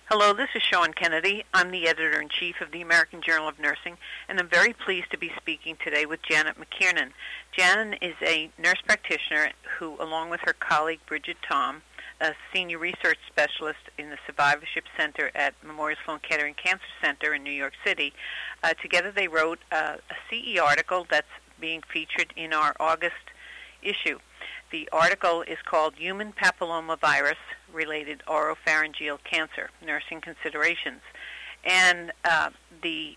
Hello, this is Sean Kennedy. I'm the editor-in-chief of the American Journal of Nursing, and I'm very pleased to be speaking today with Janet McKiernan. Janet is a nurse practitioner who, along with her colleague Bridget Tom, a senior research specialist in the Survivorship Center at Memorial Sloan Kettering Cancer Center in New York City, together they wrote a CE article that's being featured in our August issue. The article is called Human Papillomavirus-Related Oropharyngeal Cancer, Nursing Considerations. And the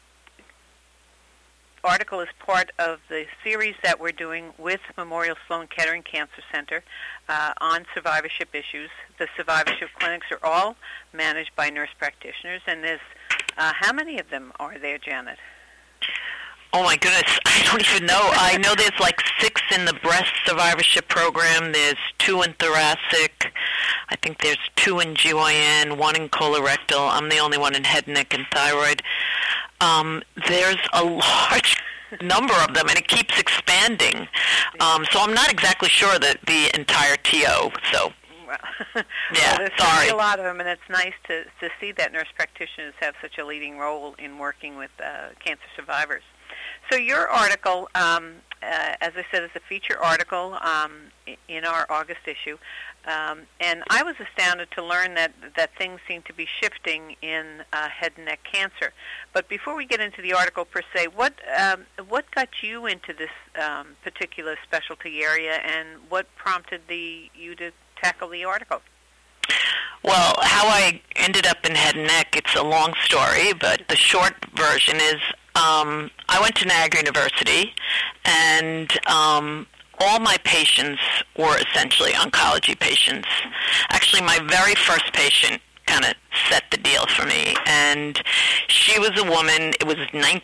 article is part of the series that we're doing with Memorial Sloan Kettering Cancer Center on survivorship issues. The survivorship clinics are all managed by nurse practitioners, and there's how many of them are there, Janet? Oh, my goodness. I don't even know. I know there's like 6 in the breast survivorship program. There's 2 in thoracic. I think there's 2 in GYN, 1 in colorectal. I'm the only one in head, neck, and thyroid. There's a large number of them, and it keeps expanding. So I'm not exactly sure that the entire TO. So, yeah, well, there's a lot of them, and it's nice to see that nurse practitioners have such a leading role in working with cancer survivors. So your article, as I said, is a feature article in our August issue, and I was astounded to learn that things seem to be shifting in head and neck cancer. But before we get into the article per se, what got you into this particular specialty area, and what prompted you to tackle the article? Well, how I ended up in head and neck, it's a long story, but the short version is I went to Niagara University, and all my patients were essentially oncology patients. Actually, my very first patient kind of set the deal for me, and she was a woman. It was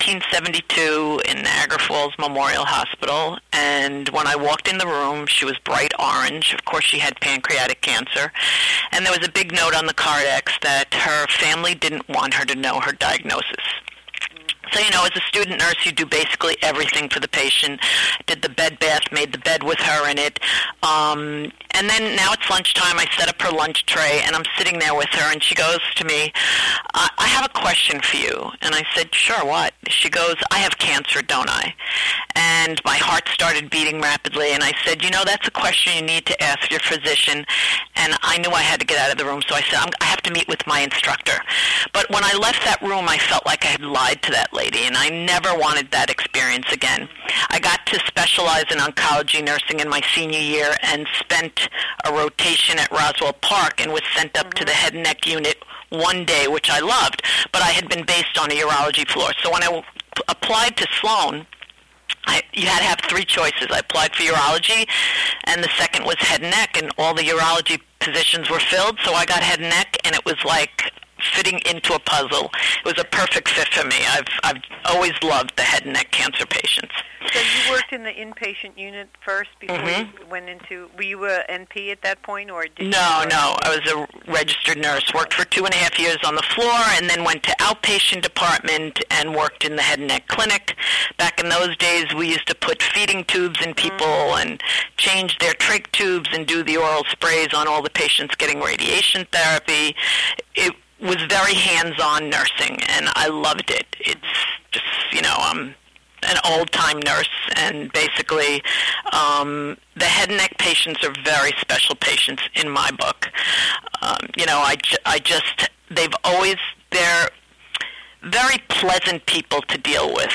1972 in Niagara Falls Memorial Hospital, and when I walked in the room, she was bright orange. Of course, she had pancreatic cancer, and there was a big note on the Cardex that her family didn't want her to know her diagnosis. So, as a student nurse, you do basically everything for the patient. Did the bed bath, made the bed with her in it. And then now it's lunchtime. I set up her lunch tray, and I'm sitting there with her, and she goes to me, I have a question for you. And I said, sure, what? She goes, I have cancer, don't I? And my heart started beating rapidly, and I said, that's a question you need to ask your physician. And I knew I had to get out of the room, so I said, I have to meet with my instructor. But when I left that room, I felt like I had lied to that lady, and I never wanted that experience again. I got to specialize in oncology nursing in my senior year and spent a rotation at Roswell Park and was sent up to the head and neck unit one day, which I loved, but I had been based on a urology floor. So when I applied to Sloan, you had to have 3 choices. I applied for urology, and the second was head and neck, and all the urology positions were filled, so I got head and neck, and it was like fitting into a puzzle. It was a perfect fit for me. I've always loved the head and neck cancer patients. So you worked in the inpatient unit first before you went into, were you a NP at that point, or did No, I was a registered nurse, worked for 2.5 years on the floor, and then went to outpatient department and worked in the head and neck clinic. Back in those days, we used to put feeding tubes in people and change their trach tubes and do the oral sprays on all the patients getting radiation therapy. It was very hands-on nursing, and I loved it. It's just, I'm an old-time nurse, and basically the head and neck patients are very special patients in my book. They're very pleasant people to deal with.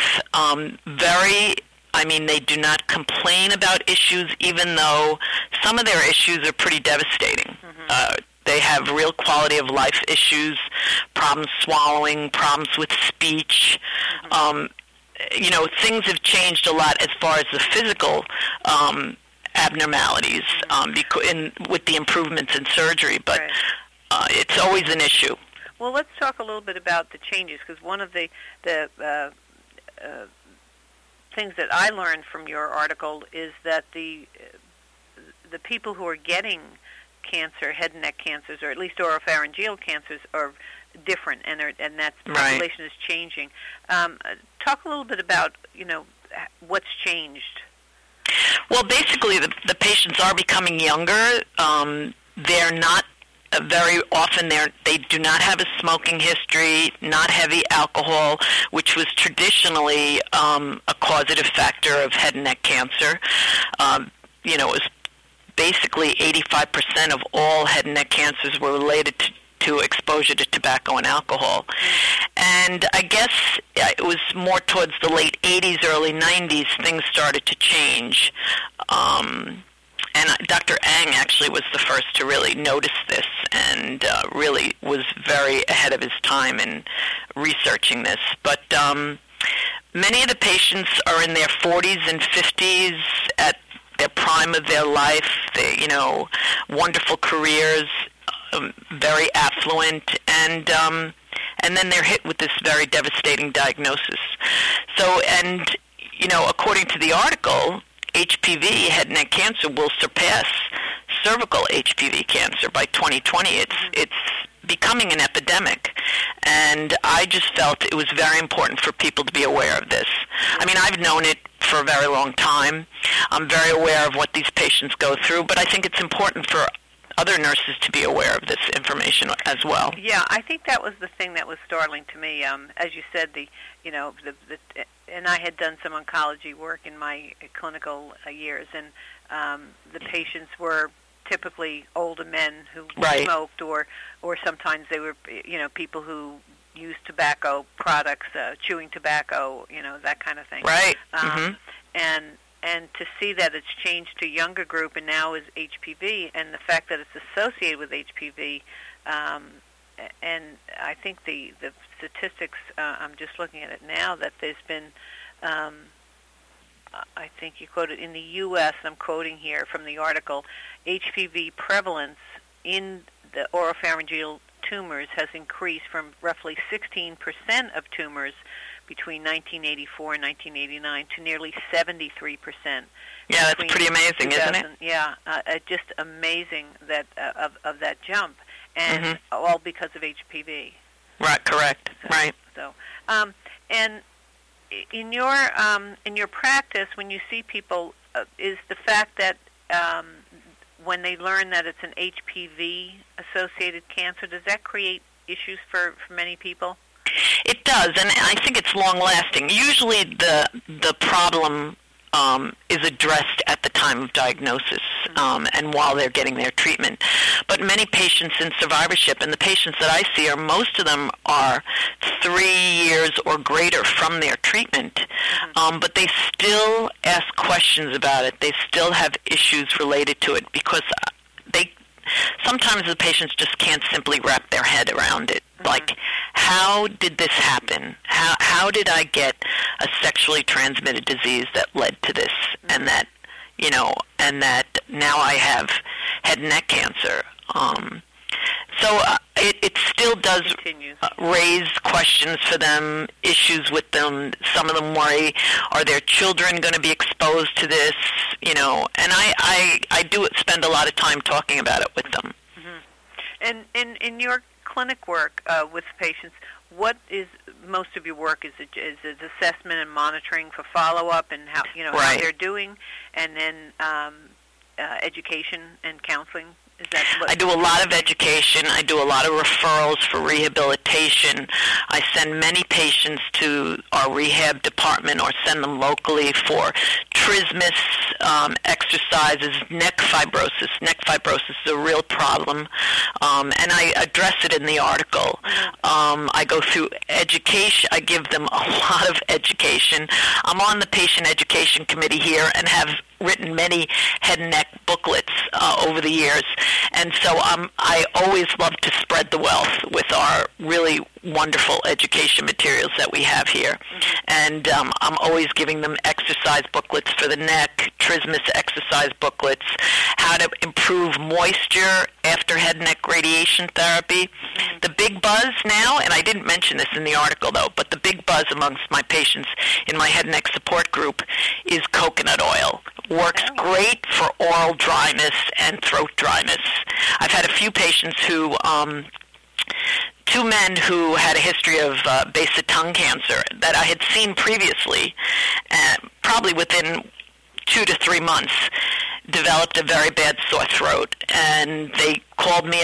They do not complain about issues, even though some of their issues are pretty devastating. They have real quality of life issues, problems swallowing, problems with speech. Things have changed a lot as far as the physical abnormalities with the improvements in surgery, but it's always an issue. Well, let's talk a little bit about the changes, because one of the things that I learned from your article is that the people who are getting cancer, head and neck cancers, or at least oropharyngeal cancers, are different, and that population is changing. Talk a little bit about what's changed. Well, basically, the patients are becoming younger. They're not very often they do not have a smoking history, not heavy alcohol, which was traditionally a causative factor of head and neck cancer. It was basically 85% of all head and neck cancers were related to exposure to tobacco and alcohol. And I guess it was more towards the late 80s, early 90s, things started to change. And Dr. Ang actually was the first to really notice this and really was very ahead of his time in researching this. But many of the patients are in their 40s and 50s at their prime of their life, wonderful careers, very affluent, and then they're hit with this very devastating diagnosis. So, according to the article, HPV, head and neck cancer, will surpass cervical HPV cancer by 2020. It's becoming an epidemic, and I just felt it was very important for people to be aware of this. I mean, I've known it for a very long time. I'm very aware of what these patients go through, but I think it's important for other nurses to be aware of this information as well. Yeah, I think that was the thing that was startling to me. As you said, and I had done some oncology work in my clinical years, and the patients were typically older men who smoked, or sometimes they were, people who used tobacco products, chewing tobacco, that kind of thing. Right. And to see that it's changed to a younger group and now is HPV, and the fact that it's associated with HPV, and I think the statistics, I'm just looking at it now, that there's been, I think you quoted, in the U.S., I'm quoting here from the article, HPV prevalence in the oropharyngeal tumors has increased from roughly 16% of tumors between 1984 and 1989 to nearly 73%. Yeah, that's pretty amazing, isn't it? Yeah, just amazing that of that jump, and all because of HPV. Right, correct. Right. So, and in your practice, when you see people, is the fact that when they learn that it's an HPV-associated cancer, does that create issues for many people? It does, and I think it's long-lasting. Usually the problem is addressed at the time of diagnosis and while they're getting their treatment. But many patients in survivorship, and the patients that I see, most of them are 3 years or greater from their treatment, but they still ask questions about it. They still have issues related to it because sometimes the patients just can't simply wrap their head around it. Like, how did this happen? How did I get a sexually transmitted disease that led to this, and that now I have head and neck cancer? So it still does raise questions for them, issues with them. Some of them worry, are their children going to be exposed to this? And I do spend a lot of time talking about it with them. And in your clinic work with patients, what is most of your work? Is it assessment and monitoring for follow-up and how how they're doing, and then education and counseling? Is that I do a lot of education. I do a lot of referrals for rehabilitation. I send many patients to our rehab department or send them locally for trismus exercises, neck fibrosis. Neck fibrosis is a real problem, and I address it in the article. I go through education. I give them a lot of education. I'm on the patient education committee here and have written many head and neck booklets over the years, and so I always love to spread the wealth with our really wonderful education materials that we have here. And I'm always giving them exercise booklets for the neck, trismus exercise booklets, how to improve moisture after head and neck radiation therapy. The big buzz now, and I didn't mention this in the article though, but the big buzz amongst my patients in my head and neck support group is coconut oil. Works great for oral dryness and throat dryness. I've had a few patients who, two men who had a history of base of tongue cancer that I had seen previously, probably within 2 to 3 months, developed a very bad sore throat. And they called me up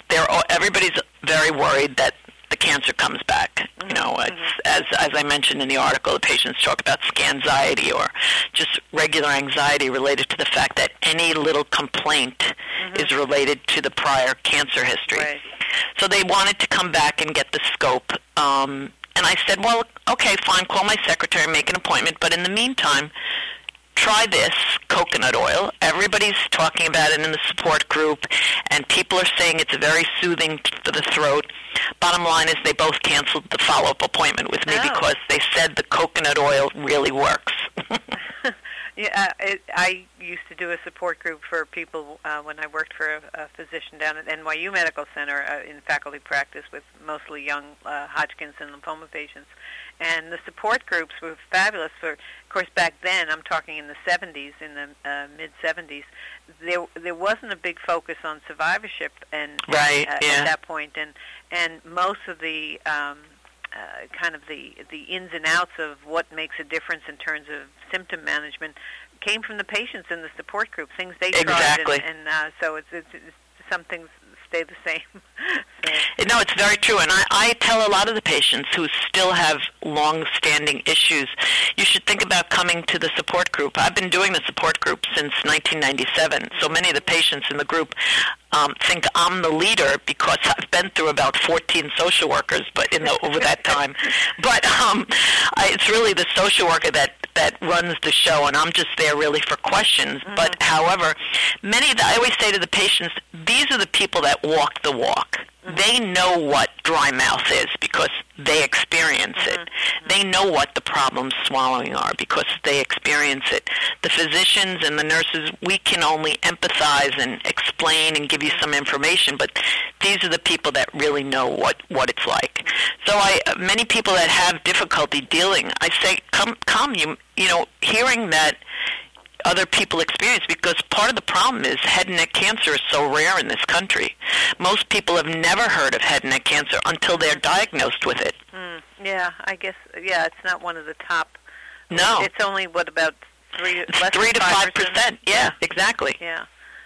everybody's very worried that the cancer comes back. You know, as I mentioned in the article, the patients talk about scanxiety or just regular anxiety related to the fact that any little complaint is related to the prior cancer history. Right. So they wanted to come back and get the scope. And I said, well, okay, fine, call my secretary, make an appointment, but in the meantime, try this coconut oil. Everybody's talking about it in the support group, and people are saying it's very soothing for the throat. Bottom line is they both canceled the follow-up appointment with me because they said the coconut oil really works. Yeah, I used to do a support group for people when I worked for a physician down at NYU Medical Center in faculty practice with mostly young Hodgkin's and lymphoma patients. And the support groups were fabulous. Of course, back then, I'm talking in the 70s, in the mid-70s, there wasn't a big focus on survivorship at that point. And most of the kind of the ins and outs of what makes a difference in terms of symptom management came from the patients in the support group, things they tried. And so it's some things stay the same. No, it's very true. And I tell a lot of the patients who still have long-standing issues, you should think about coming to the support group. I've been doing the support group since 1997. So many of the patients in the group think I'm the leader because I've been through about 14 social workers over that time. But it's really the social worker that runs the show, and I'm just there really for questions. But however, I always say to the patients, these are the people that walk the walk. They know what dry mouth is because they experience it. They know what the problems swallowing are because they experience it. The physicians and the nurses, we can only empathize and explain and give you some information, but these are the people that really know what it's like. So many people that have difficulty dealing, I say, come, you know, hearing that other people experience, because part of the problem is head and neck cancer is so rare in this country. Most people have never heard of head and neck cancer until they're diagnosed with it. Yeah, I guess, it's not one of the top. No. It's only, about 3 to 5%? Yeah, exactly. Yeah.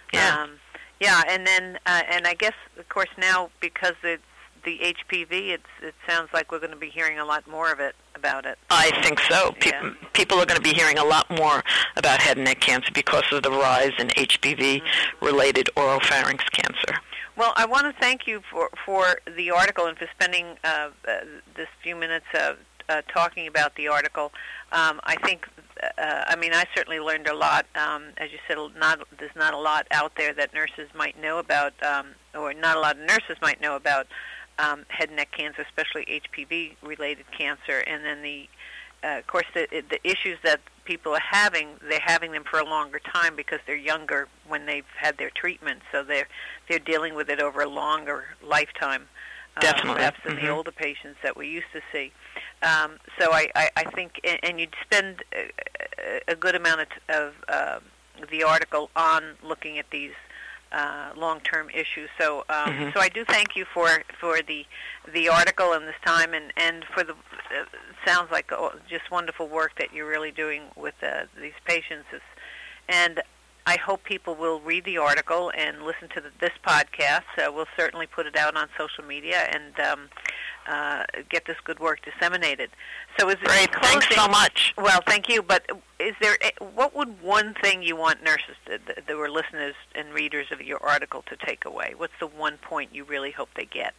And then, and I guess, of course, now, because it's the HPV, it sounds like we're going to be hearing a lot more about it. I think so. People are going to be hearing a lot more about head and neck cancer because of the rise in HPV-related oropharynx cancer. Well, I want to thank you for the article and for spending this few minutes talking about the article. I think, I certainly learned a lot. As you said, there's not a lot out there that nurses might know about, or not a lot of nurses might know about head and neck cancer, especially HPV-related cancer. And then of course, the issues that people are having, they're having them for a longer time because they're younger when they've had their treatment. So they're dealing with it over a longer lifetime, definitely, perhaps than the older patients that we used to see. So I think, and you'd spend a good amount of the article on looking at these long-term issues. So so I do thank you for the article and this time, and for the sounds like just wonderful work that you're really doing with these patients. And I hope people will read the article and listen to this podcast. We'll certainly put it out on social media and get this good work disseminated. So is great. Thanks so much. Well, thank you. But what would one thing you want nurses, that were listeners and readers of your article, to take away? What's the one point you really hope they get?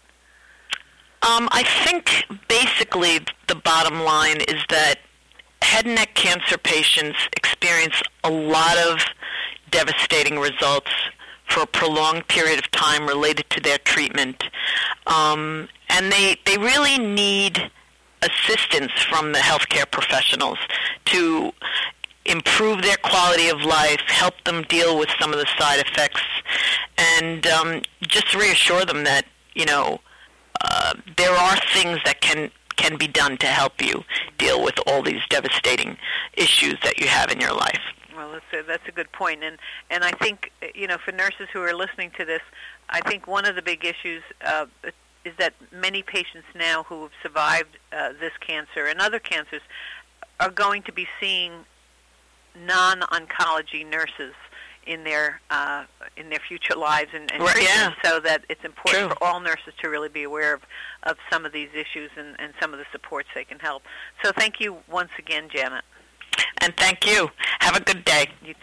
I think basically the bottom line is that head and neck cancer patients experience a lot of devastating results for a prolonged period of time related to their treatment. And they really need assistance from the healthcare professionals to improve their quality of life, help them deal with some of the side effects, and just reassure them that, there are things that can be done to help you deal with all these devastating issues that you have in your life. Well, that's a good point. And I think, for nurses who are listening to this, I think one of the big issues is that many patients now who have survived this cancer and other cancers are going to be seeing non-oncology nurses in their future lives and Right, yeah. so that it's important True. for all nurses to really be aware of some of these issues and some of the supports they can help. So thank you once again, Janet. And thank you. Have a good day. You